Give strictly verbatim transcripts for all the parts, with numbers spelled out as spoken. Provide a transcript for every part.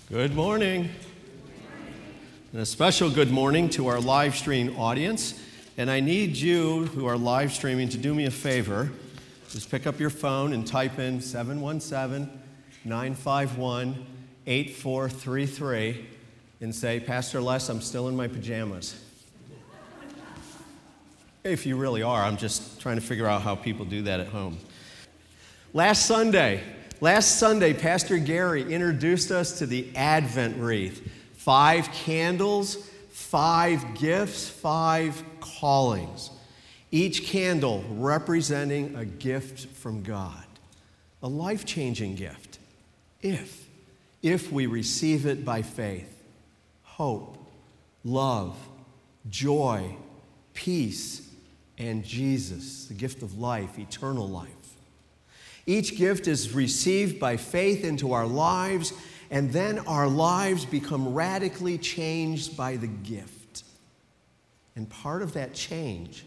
Good morning. And a special good morning to our live stream audience. And I need you who are live streaming to do me a favor. Just pick up your phone and type in seven one seven, nine five one, eight four three three and say, Pastor Les, I'm still in my pajamas. If you really are, I'm just trying to figure out how people do that at home. Last Sunday, Last Sunday, Pastor Gary introduced us to the Advent wreath. Five candles, five gifts, five callings. Each candle representing a gift from God. A life-changing gift. If, if we receive it by faith. Hope, love, joy, peace, and Jesus, the gift of life, eternal life. Each gift is received by faith into our lives, and then our lives become radically changed by the gift. And part of that change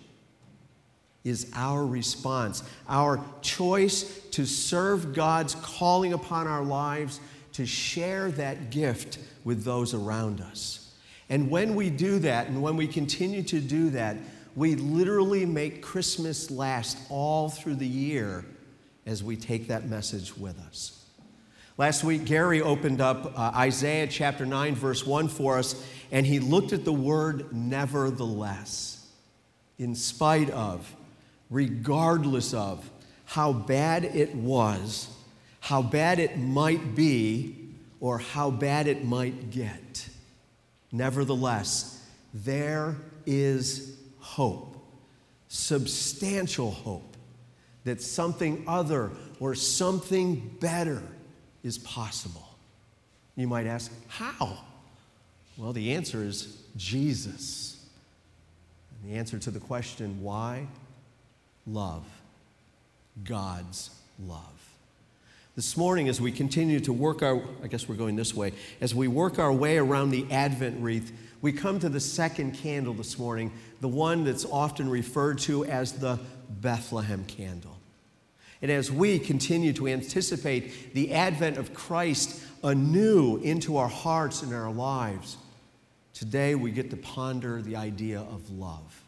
is our response, our choice to serve God's calling upon our lives, to share that gift with those around us. And when we do that, and when we continue to do that, we literally make Christmas last all through the year as we take that message with us. Last week, Gary opened up uh, Isaiah chapter nine, verse one for us, and he looked at the word nevertheless. In spite of, regardless of how bad it was, how bad it might be, or how bad it might get. Nevertheless, there is hope, substantial hope, that something other or something better is possible. You might ask, how? Well, the answer is Jesus. And the answer to the question, why? Love. God's love. This morning, as we continue to work our, I guess we're going this way, as we work our way around the Advent wreath, we come to the second candle this morning, the one that's often referred to as the Bethlehem candle. And as we continue to anticipate the advent of Christ anew into our hearts and our lives, today we get to ponder the idea of love.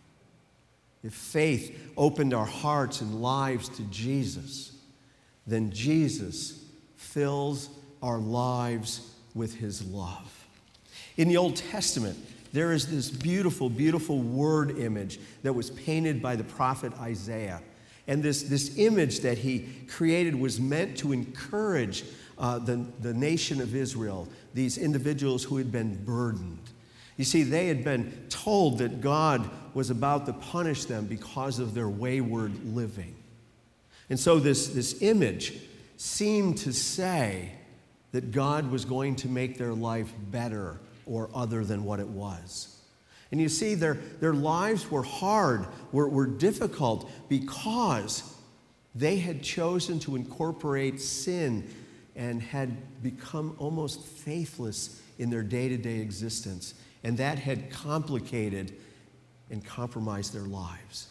If faith opened our hearts and lives to Jesus, then Jesus fills our lives with his love. In the Old Testament, there is this beautiful, beautiful word image that was painted by the prophet Isaiah. And this, this image that he created was meant to encourage uh, the, the nation of Israel, these individuals who had been burdened. You see, they had been told that God was about to punish them because of their wayward living. And so this, this image seemed to say that God was going to make their life better or other than what it was. And you see, their, their lives were hard, were, were difficult because they had chosen to incorporate sin and had become almost faithless in their day-to-day existence. And that had complicated and compromised their lives.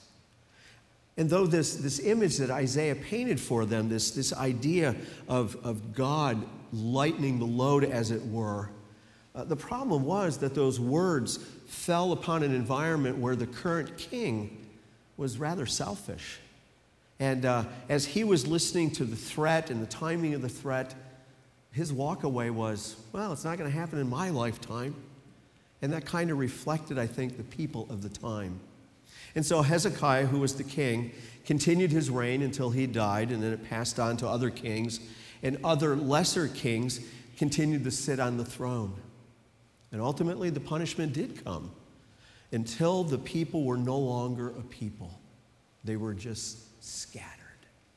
And though this, this image that Isaiah painted for them, this, this idea of, of God lightening the load, as it were, Uh, the problem was that those words fell upon an environment where the current king was rather selfish. And uh, as he was listening to the threat and the timing of the threat, his walkaway was, well, it's not going to happen in my lifetime. And that kind of reflected, I think, the people of the time. And so Hezekiah, who was the king, continued his reign until he died, and then it passed on to other kings, and other lesser kings continued to sit on the throne. And ultimately, the punishment did come until the people were no longer a people. They were just scattered.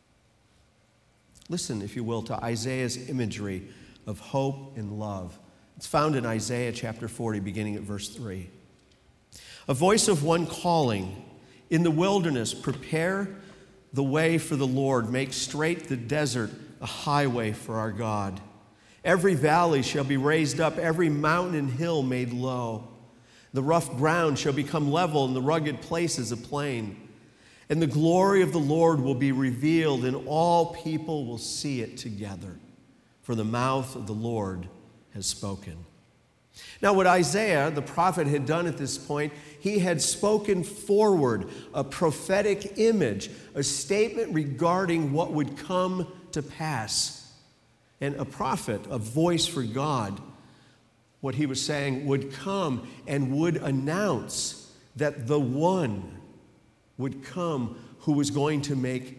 Listen, if you will, to Isaiah's imagery of hope and love. It's found in Isaiah chapter forty, beginning at verse three. A voice of one calling, in the wilderness, prepare the way for the Lord, make straight the desert a highway for our God. Every valley shall be raised up, every mountain and hill made low. The rough ground shall become level, and the rugged places a plain. And the glory of the Lord will be revealed, and all people will see it together. For the mouth of the Lord has spoken. Now, what Isaiah, the prophet, had done at this point, he had spoken forward a prophetic image, a statement regarding what would come to pass. And a prophet, a voice for God, what he was saying would come and would announce that the one would come who was going to make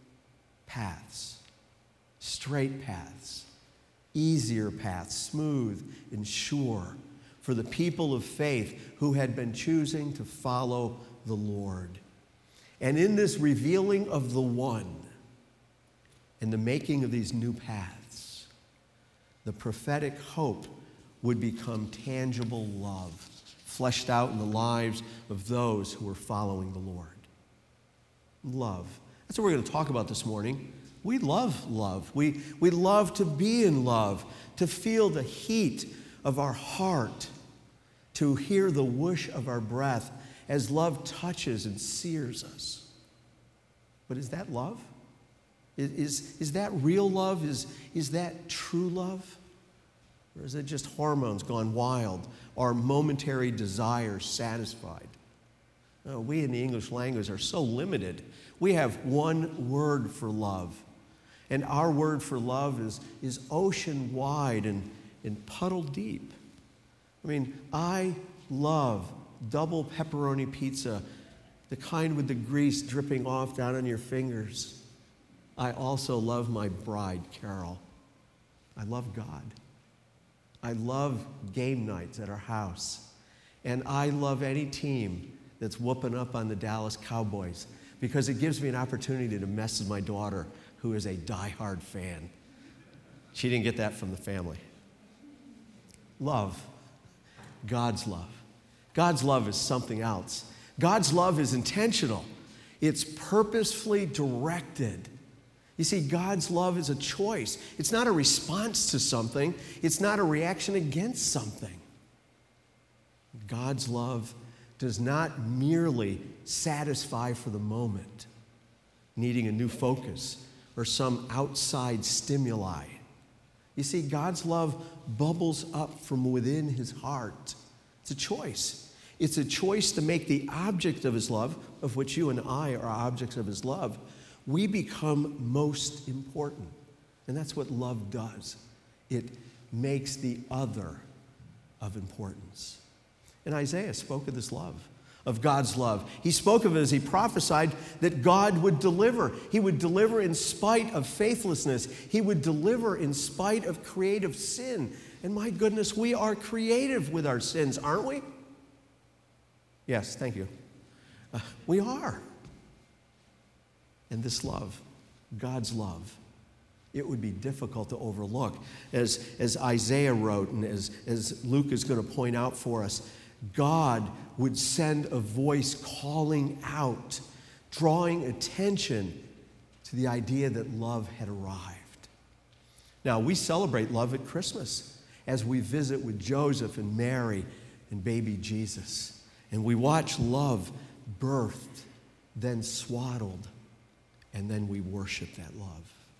paths, straight paths, easier paths, smooth and sure for the people of faith who had been choosing to follow the Lord. And in this revealing of the one and the making of these new paths, the prophetic hope would become tangible love, fleshed out in the lives of those who were following the Lord. Love. That's what we're going to talk about this morning. We love love. We, we love to be in love, to feel the heat of our heart, to hear the whoosh of our breath as love touches and sears us. But is that love? Is, is, is that real love? Is, is that true love? Or is it just hormones gone wild, or momentary desires satisfied? No, we in the English language are so limited. We have one word for love. And our word for love is, is ocean wide and, and puddle deep. I mean, I love double pepperoni pizza, the kind with the grease dripping off down on your fingers. I also love my bride, Carol. I love God. I love game nights at our house. And I love any team that's whooping up on the Dallas Cowboys because it gives me an opportunity to mess with my daughter, who is a diehard fan. She didn't get that from the family. Love. God's love. God's love is something else. God's love is intentional. It's purposefully directed. You see, God's love is a choice. It's not a response to something. It's not a reaction against something. God's love does not merely satisfy for the moment, needing a new focus or some outside stimuli. You see, God's love bubbles up from within his heart. It's a choice. It's a choice to make the object of his love, of which you and I are objects of his love, we become most important. And that's what love does. It makes the other of importance. And Isaiah spoke of this love, of God's love. He spoke of it as he prophesied that God would deliver. He would deliver in spite of faithlessness. He would deliver in spite of creative sin. And my goodness, we are creative with our sins, aren't we? Yes, thank you. Uh, we are. And this love, God's love, it would be difficult to overlook. As, as Isaiah wrote, and as, as Luke is going to point out for us, God would send a voice calling out, drawing attention to the idea that love had arrived. Now, we celebrate love at Christmas as we visit with Joseph and Mary and baby Jesus. And we watch love birthed, then swaddled, and then we worship that love.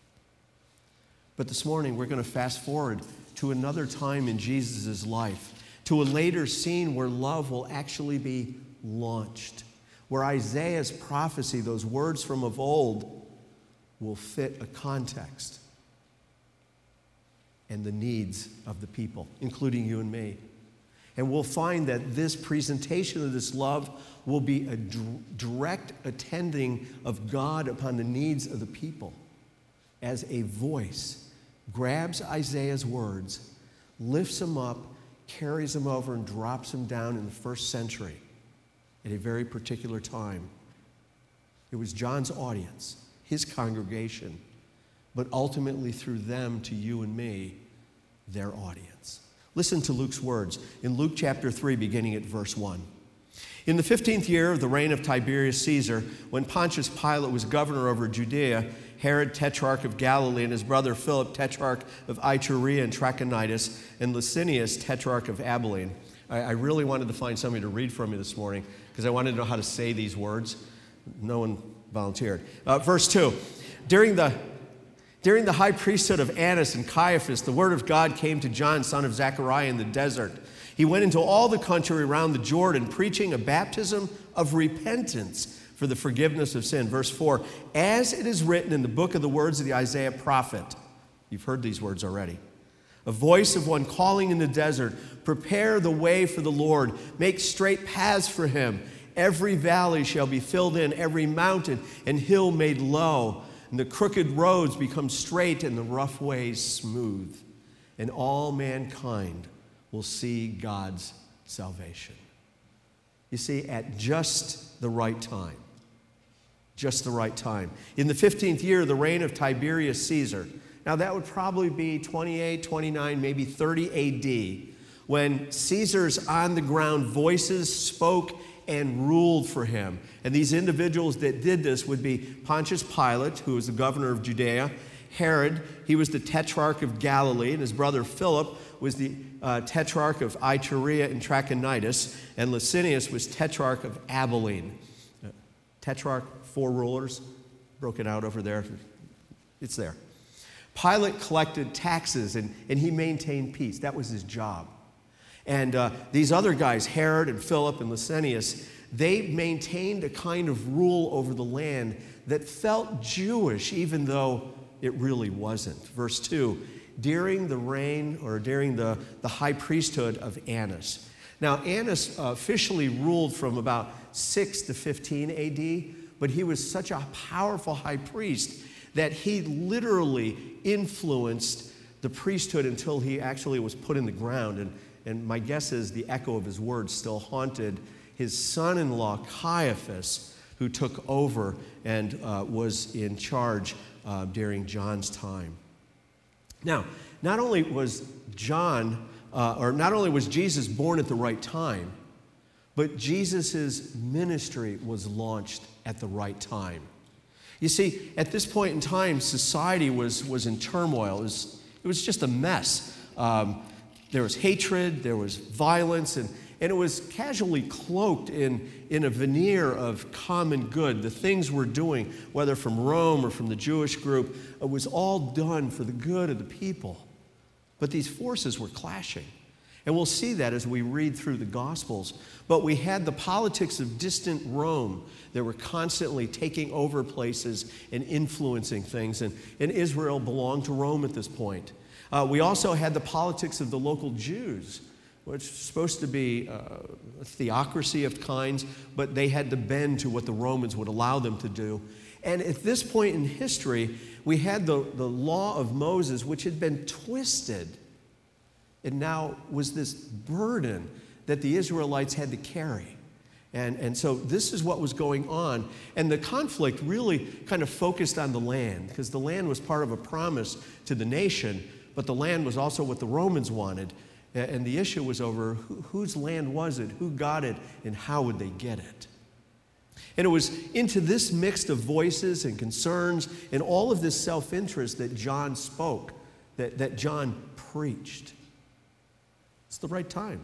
But this morning, we're going to fast forward to another time in Jesus' life, to a later scene where love will actually be launched, where Isaiah's prophecy, those words from of old, will fit a context and the needs of the people, including you and me. And we'll find that this presentation of this love will be a d- direct attending of God upon the needs of the people as a voice grabs Isaiah's words, lifts them up, carries them over, and drops them down in the first century at a very particular time. It was John's audience, his congregation, but ultimately through them to you and me, their audience. Listen to Luke's words in Luke chapter three, beginning at verse one. In the fifteenth year of the reign of Tiberius Caesar, when Pontius Pilate was governor over Judea, Herod, tetrarch of Galilee, and his brother Philip, tetrarch of Iturea and Trachonitis, and Licinius, tetrarch of Abilene. I, I really wanted to find somebody to read for me this morning because I wanted to know how to say these words. No one volunteered. Uh, verse two. During the During the high priesthood of Annas and Caiaphas, the word of God came to John, son of Zechariah, in the desert. He went into all the country around the Jordan, preaching a baptism of repentance for the forgiveness of sin. Verse four, as it is written in the book of the words of the Isaiah prophet, you've heard these words already, a voice of one calling in the desert, prepare the way for the Lord, make straight paths for him. Every valley shall be filled in, every mountain and hill made low, and the crooked roads become straight and the rough ways smooth, and all mankind will see God's salvation. You see, at just the right time, just the right time. In the fifteenth year of the reign of Tiberius Caesar, now that would probably be twenty-eight, twenty-nine, maybe thirty A D, when Caesar's on-the-ground voices spoke and ruled for him. And these individuals that did this would be Pontius Pilate, who was the governor of Judea, Herod, he was the tetrarch of Galilee, and his brother Philip was the uh, tetrarch of Iturea and Trachonitis, and Licinius was tetrarch of Abilene. Uh, tetrarch, four rulers, broken out over there. It's there. Pilate collected taxes, and, and he maintained peace. That was his job. And uh, these other guys, Herod and Philip and Licinius, they maintained a kind of rule over the land that felt Jewish, even though it really wasn't. Verse two, during the reign or during the, the high priesthood of Annas. Now, Annas uh, officially ruled from about six to fifteen A D, but he was such a powerful high priest that he literally influenced the priesthood until he actually was put in the ground. And, and my guess is the echo of his words still haunted his son-in-law Caiaphas, who took over and uh, was in charge uh, during John's time. Now, not only was John, uh, or not only was Jesus born at the right time, but Jesus' ministry was launched at the right time. You see, at this point in time, society was, was in turmoil. It was, it was just a mess. Um, there was hatred, there was violence, and, and it was casually cloaked in, in a veneer of common good. The things we're doing, whether from Rome or from the Jewish group, it was all done for the good of the people. But these forces were clashing. And we'll see that as we read through the Gospels. But we had the politics of distant Rome that were constantly taking over places and influencing things. And, and Israel belonged to Rome at this point. Uh, we also had the politics of the local Jews, which was supposed to be uh, a theocracy of kinds, but they had to bend to what the Romans would allow them to do. And at this point in history, we had the, the law of Moses, which had been twisted. And now was this burden that the Israelites had to carry. And, and so this is what was going on. And the conflict really kind of focused on the land, because the land was part of a promise to the nation, but the land was also what the Romans wanted. And the issue was over who, whose land was it, who got it, and how would they get it. And it was into this mix of voices and concerns and all of this self-interest that John spoke, that, that John preached. It's the right time.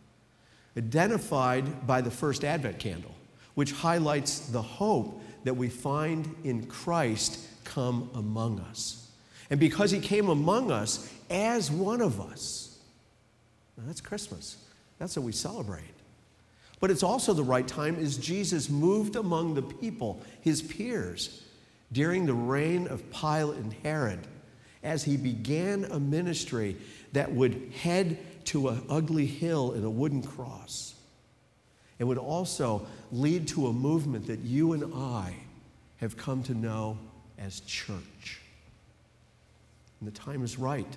Identified by the first Advent candle, which highlights the hope that we find in Christ come among us. And because he came among us as one of us. Now that's Christmas. That's what we celebrate. But it's also the right time as Jesus moved among the people, his peers, during the reign of Pilate and Herod, as he began a ministry that would head to an ugly hill and a wooden cross. It would also lead to a movement that you and I have come to know as church. And the time is right.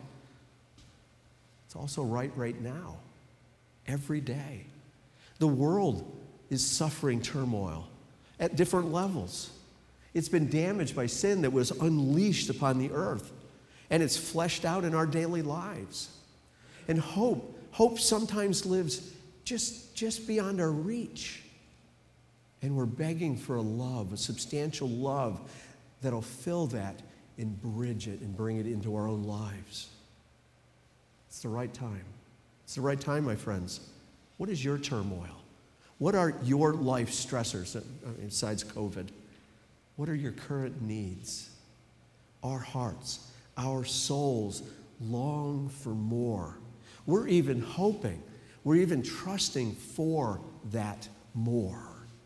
It's also right right now, every day. The world is suffering turmoil at different levels. It's been damaged by sin that was unleashed upon the earth, and it's fleshed out in our daily lives. And hope, hope sometimes lives just, just beyond our reach. And we're begging for a love, a substantial love that'll fill that and bridge it and bring it into our own lives. It's the right time. It's the right time, my friends. What is your turmoil? What are your life stressors besides COVID? What are your current needs? Our hearts, our souls long for more. We're even hoping, we're even trusting for that more.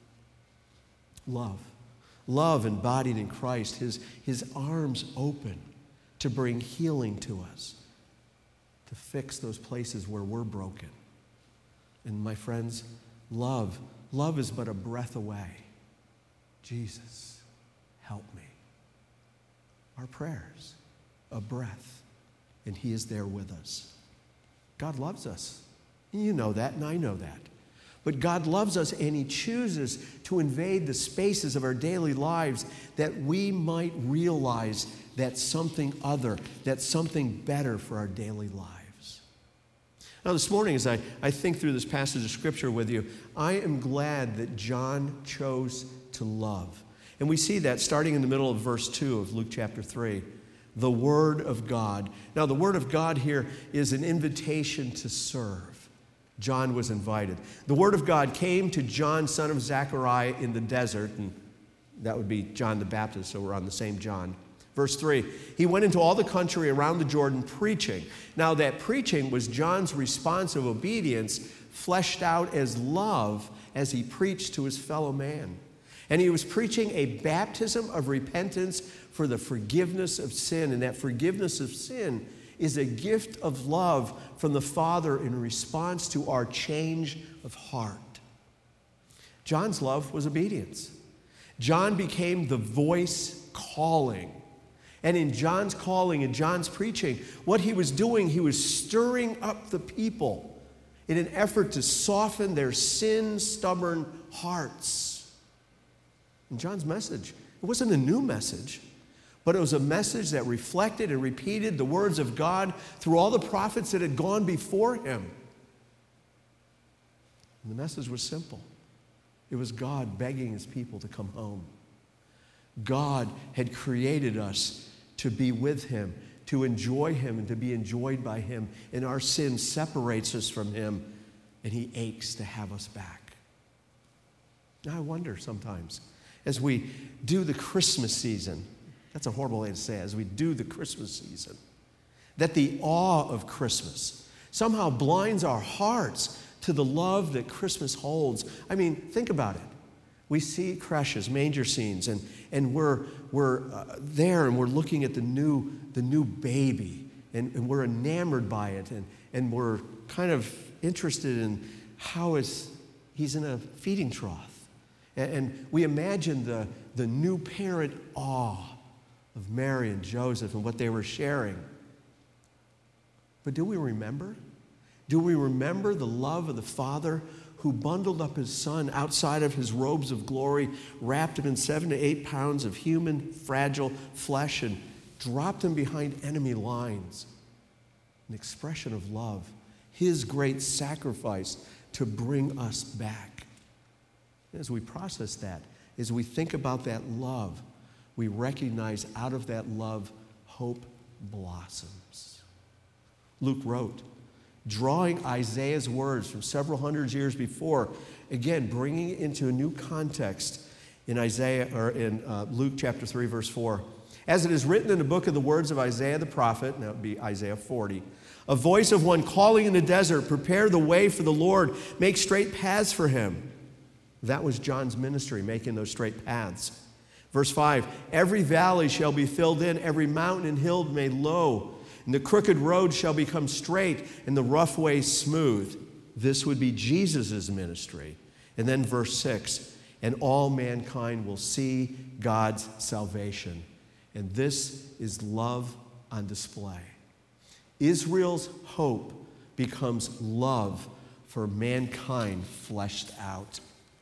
Love. Love embodied in Christ, his, his arms open to bring healing to us, to fix those places where we're broken. And my friends, love, love is but a breath away. Jesus, help me. Our prayers, a breath, and he is there with us. God loves us. You know that, and I know that. But God loves us, and he chooses to invade the spaces of our daily lives that we might realize that something other, that something better for our daily lives. Now, this morning, as I, I think through this passage of Scripture with you, I am glad that John chose to love. And we see that starting in the middle of verse two of Luke chapter three. The Word of God. Now, the Word of God here is an invitation to serve. John was invited. The Word of God came to John, son of Zechariah, in the desert, and that would be John the Baptist, so we're on the same John. Verse three, he went into all the country around the Jordan preaching. Now, that preaching was John's response of obedience, fleshed out as love as he preached to his fellow man. And he was preaching a baptism of repentance for the forgiveness of sin, and that forgiveness of sin is a gift of love from the Father in response to our change of heart. John's love was obedience. John became the voice calling. And in John's calling, in John's preaching, what he was doing, he was stirring up the people in an effort to soften their sin-stubborn hearts. And John's message, it wasn't a new message, but it was a message that reflected and repeated the words of God through all the prophets that had gone before him. And the message was simple. It was God begging his people to come home. God had created us to be with him, to enjoy him, and to be enjoyed by him. And our sin separates us from him, and he aches to have us back. Now I wonder sometimes, as we do the Christmas season, that's a horrible way to say it, as we do the Christmas season, that the awe of Christmas somehow blinds our hearts to the love that Christmas holds. I mean, think about it. We see creches, manger scenes, and, and we're, we're uh, there and we're looking at the new, the new baby, and, and we're enamored by it, and, and we're kind of interested in how is he's in a feeding trough. And, and we imagine the, the new parent awe of Mary and Joseph and what they were sharing. But do we remember? Do we remember the love of the Father who bundled up his Son outside of his robes of glory, wrapped him in seven to eight pounds of human, fragile flesh, and dropped him behind enemy lines? An expression of love, his great sacrifice to bring us back. As we process that, as we think about that love, we recognize out of that love, hope blossoms. Luke wrote, drawing Isaiah's words from several hundred years before, again, bringing it into a new context in Isaiah, or in uh, Luke chapter three, verse four. As it is written in the book of the words of Isaiah the prophet, and that would be Isaiah forty, a voice of one calling in the desert, prepare the way for the Lord, make straight paths for him. That was John's ministry, making those straight paths. Verse five, every valley shall be filled in, every mountain and hill made low, and the crooked road shall become straight, and the rough way smooth. This would be Jesus' ministry. And then verse six, and all mankind will see God's salvation. And this is love on display. Israel's hope becomes love for mankind fleshed out.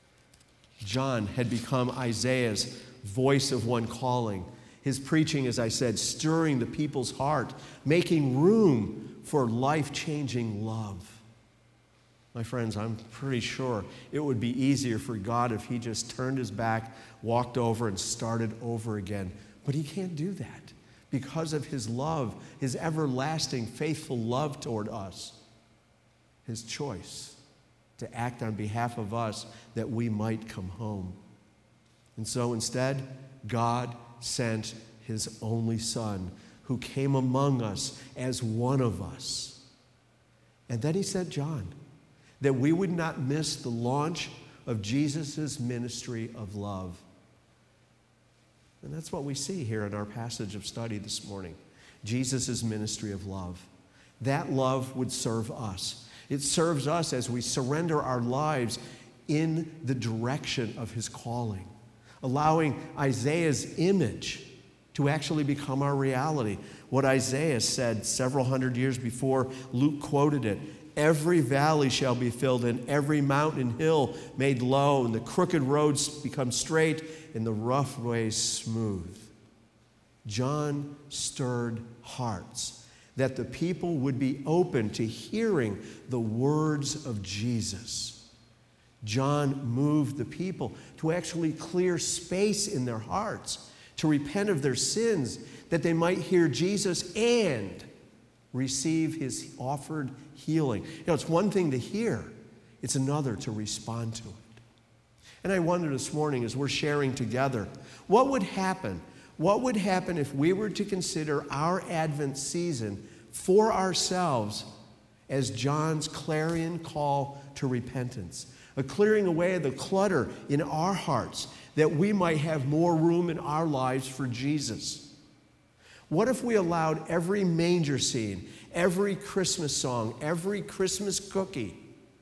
John had become Isaiah's voice of one calling. His preaching, as I said, stirring the people's heart, making room for life-changing love. My friends, I'm pretty sure it would be easier for God if he just turned his back, walked over, and started over again. But he can't do that because of his love, his everlasting, faithful love toward us, his choice to act on behalf of us that we might come home. And so instead, God sent his only Son, who came among us as one of us. And then he sent John, that we would not miss the launch of Jesus' ministry of love. And that's what we see here in our passage of study this morning. Jesus' ministry of love. That love would serve us. It serves us as we surrender our lives in the direction of his calling, allowing Isaiah's image to actually become our reality. What Isaiah said several hundred years before Luke quoted it, every valley shall be filled and every mountain and hill made low, and the crooked roads become straight and the rough ways smooth. John stirred hearts that the people would be open to hearing the words of Jesus. John moved the people to actually clear space in their hearts, to repent of their sins, that they might hear Jesus and receive his offered healing. You know, it's one thing to hear, it's another to respond to it. And I wonder this morning as we're sharing together, what would happen? What would happen if we were to consider our Advent season for ourselves as John's clarion call to repentance? A clearing away of the clutter in our hearts that we might have more room in our lives for Jesus. What if we allowed every manger scene, every Christmas song, every Christmas cookie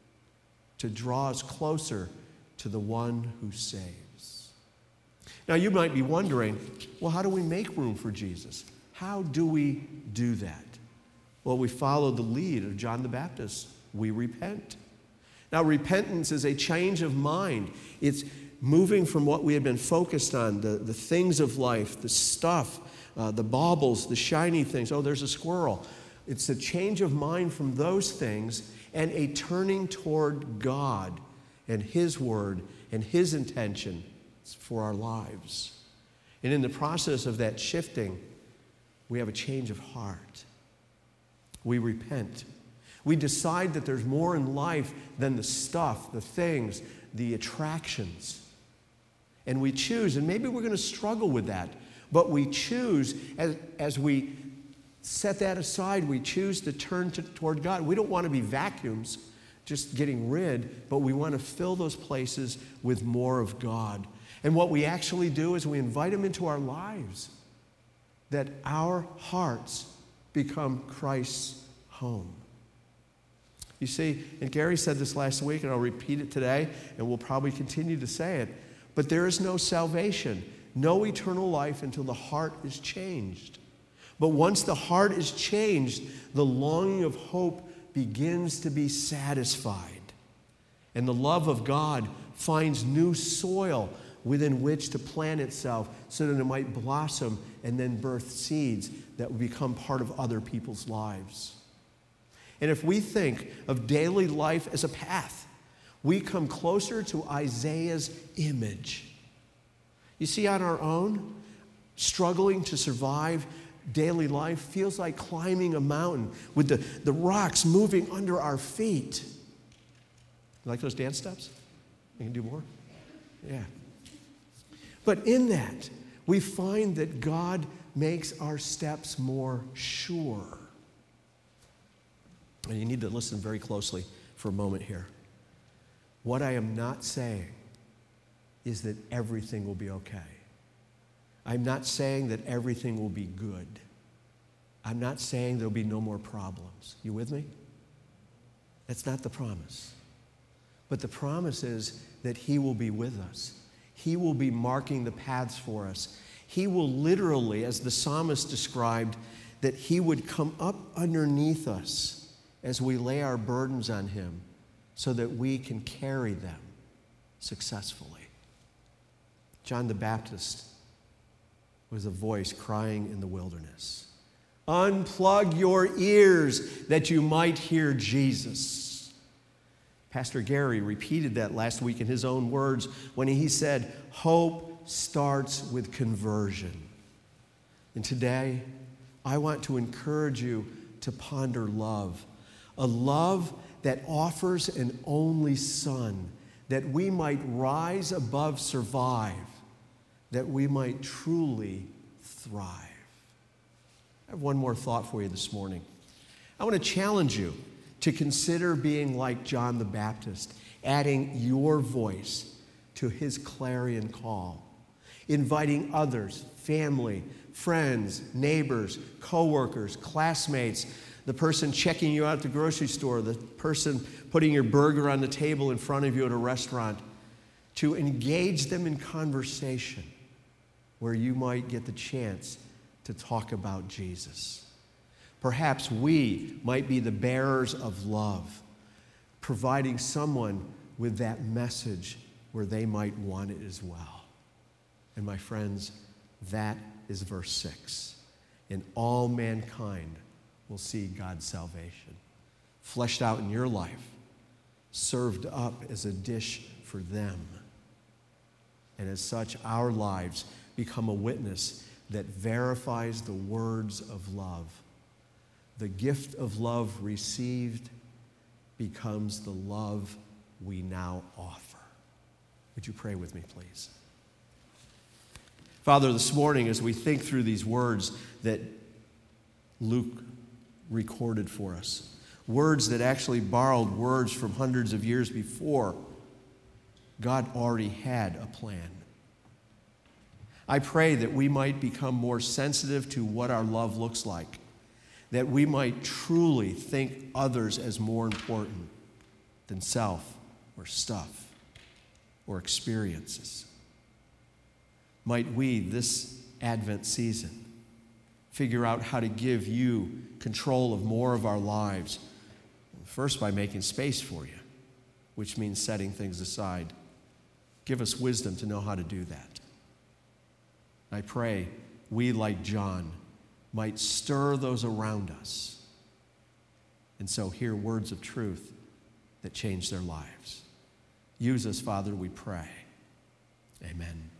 to draw us closer to the one who saves? Now you might be wondering, well, how do we make room for Jesus? How do we do that? Well, we follow the lead of John the Baptist. We repent. Now, repentance is a change of mind. It's moving from what we had been focused on, the, the things of life, the stuff, uh, the baubles, the shiny things. Oh, there's a squirrel. It's a change of mind from those things and a turning toward God and his word and his intention for our lives. And in the process of that shifting, we have a change of heart. We repent. We decide that there's more in life than the stuff, the things, the attractions. And we choose, and maybe we're going to struggle with that, but we choose, as, as we set that aside, we choose to turn to, toward God. We don't want to be vacuums, just getting rid, but we want to fill those places with more of God. And what we actually do is we invite him into our lives, that our hearts become Christ's home. You see, and Gary said this last week, and I'll repeat it today, and we'll probably continue to say it, but there is no salvation, no eternal life until the heart is changed. But once the heart is changed, the longing of hope begins to be satisfied. And the love of God finds new soil within which to plant itself so that it might blossom and then birth seeds that will become part of other people's lives. And if we think of daily life as a path, we come closer to Isaiah's image. You see, on our own, struggling to survive daily life feels like climbing a mountain with the, the rocks moving under our feet. You like those dance steps? You can do more? Yeah. But in that, we find that God makes our steps more sure. And you need to listen very closely for a moment here. What I am not saying is that everything will be okay. I'm not saying that everything will be good. I'm not saying there'll be no more problems. You with me? That's not the promise. But the promise is that he will be with us. He will be marking the paths for us. He will literally, as the psalmist described, that he would come up underneath us as we lay our burdens on him so that we can carry them successfully. John the Baptist was a voice crying in the wilderness. Unplug your ears that you might hear Jesus. Pastor Gary repeated that last week in his own words when he said, hope starts with conversion. And today, I want to encourage you to ponder love. A love that offers an only son, that we might rise above survive, that we might truly thrive. I have one more thought for you this morning. I want to challenge you to consider being like John the Baptist, adding your voice to his clarion call, inviting others, family, friends, neighbors, coworkers, classmates, the person checking you out at the grocery store, the person putting your burger on the table in front of you at a restaurant, to engage them in conversation where you might get the chance to talk about Jesus. Perhaps we might be the bearers of love, providing someone with that message where they might want it as well. And my friends, that is verse six. And all mankind will see God's salvation, fleshed out in your life, served up as a dish for them. And as such, our lives become a witness that verifies the words of love. The gift of love received becomes the love we now offer. Would you pray with me, please? Father, this morning, as we think through these words that Luke recorded for us, words that actually borrowed words from hundreds of years before, God already had a plan. I pray that we might become more sensitive to what our love looks like, that we might truly think others as more important than self or stuff or experiences. Might we, this Advent season, figure out how to give you control of more of our lives, first by making space for you, which means setting things aside. Give us wisdom to know how to do that. I pray we, like John, might stir those around us and so hear words of truth that change their lives. Use us, Father, we pray. Amen.